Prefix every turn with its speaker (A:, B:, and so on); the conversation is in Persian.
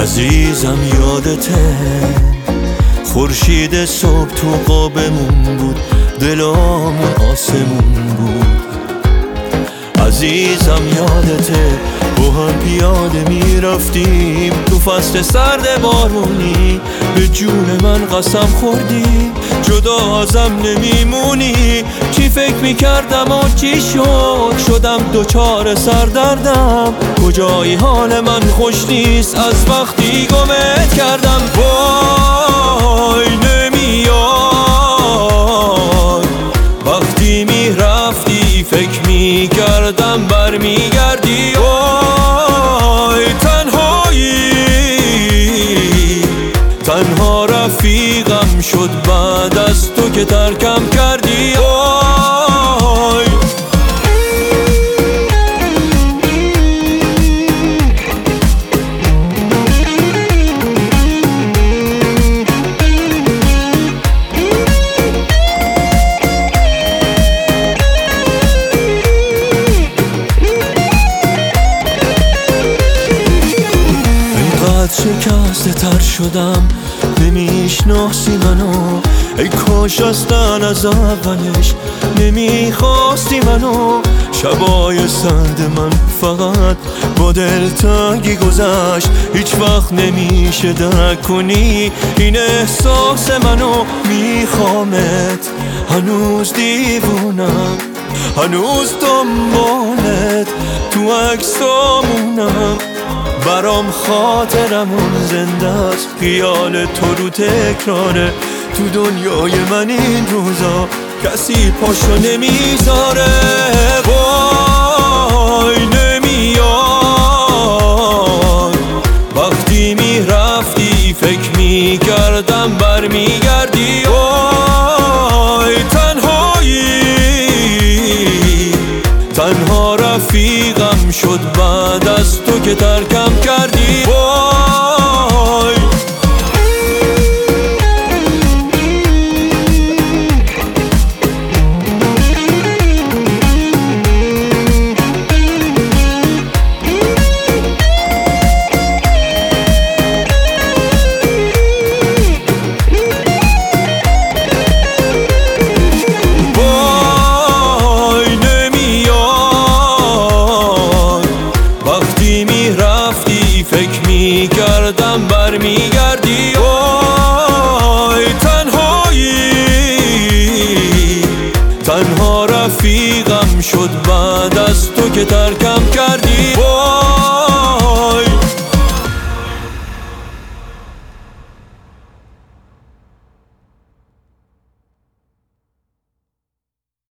A: عزیزم یادته خورشید صبح تو قابمون بود، دلامون آسمون بود. عزیزم یادته با هم پیاده میرفتیم تو فصل سرد بارونی، به جون من قسم خوردی جدا ازم نمیمونی. چی فکر میکردم و چی شدم دوچار سردردم. کجایی حال من خوش نیست از وقتی گمت کردم. وای نمیاد وقتی میرفتی فکر میکردم برمیگردی. وای تنهایی تنها رفیقم شد بعد از تو که ترکم کردی. وای شکسته تر شدم نمیشناسی منو. ای کاش اصلا از اولش نمیخواستی منو. شبای سرد من فقط با دلتنگی گذشت. هیچ وقت نمیشه درک کنی این احساس منو. میخوامت هنوز دیوونم، هنوز دنبالت تو عکسامونم. برام خاطرمون زنده است، خیال تو رو تکراره. تو دنیای من این روزا کسی پاشو نمیذاره. وای نمیاد وقتی میرفتی فکر میکردم برمیگردی. وای تنهایی تنها رفیقم شد بعد از تو که ترکم کردی. وای فکر میکردم برمیگردی. وای تنهایی تنها رفیقم شد بعد از تو که ترکم کردی.